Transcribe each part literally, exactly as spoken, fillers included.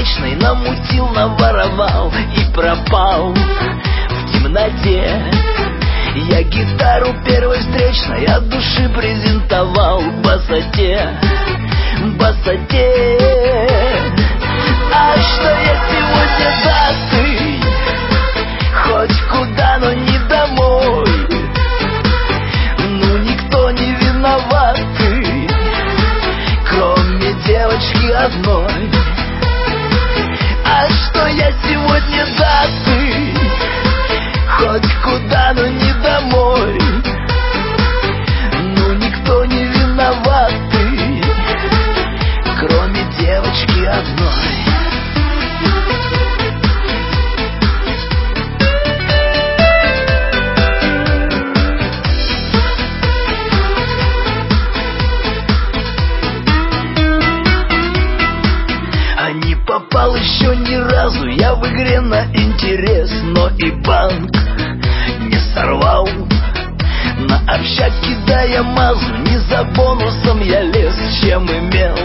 встречной намутил, наворовал и пропал в темноте. Я гитару первой встречной от души презентовал басоте, басоте. А что я сегодня даты? Хоть куда, но не домой. Ну никто не виноваты, кроме девочки одной. А что я сегодня даты? Хоть куда, но не домой. Ну никто не виноваты, кроме девочки одной. А не попал еще ни разу я в игре на интерес, но и банк не сорвал. На общак кидая мазу, не за бонусом я лез, чем имел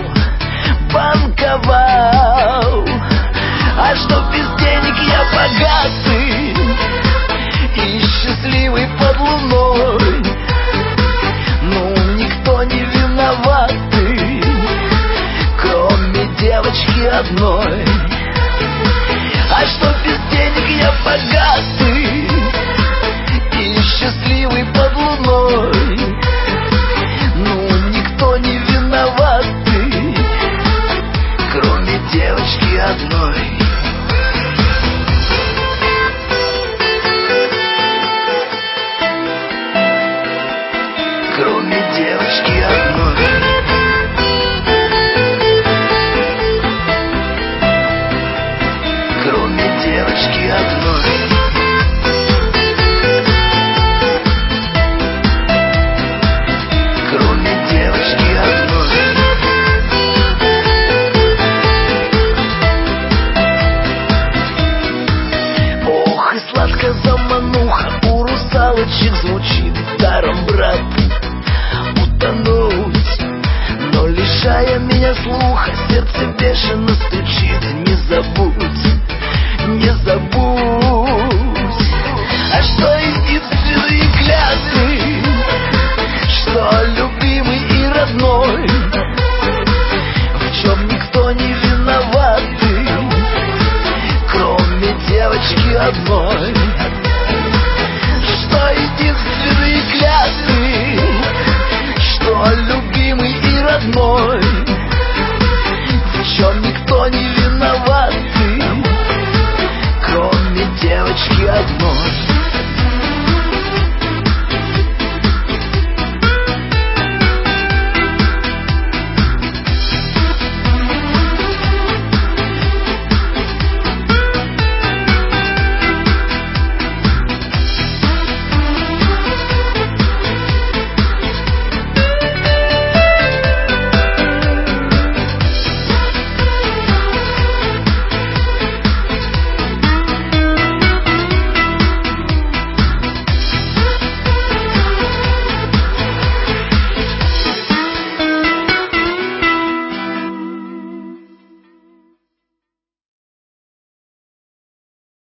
банковал. А что без денег я богатый и счастливый под луной. Ну никто не виноваты, кроме девочки одной. А что без денег я богатый и счастливый под луной. Ну никто не виноваты, кроме девочки одной. Кроме девочки одной. Кроме девочки одной. Кроме девочки одной. Ох, и сладко замануха у русалочек звучит. Даром, брат, утонуть. Но лишая меня слуха, сердце бешено стучит. Не забудь, не забудь. А что единственные клятвы, что любимый и родной, в чем никто не виноваты, кроме девочки одной. Что единственные клятвы, что любимый и родной,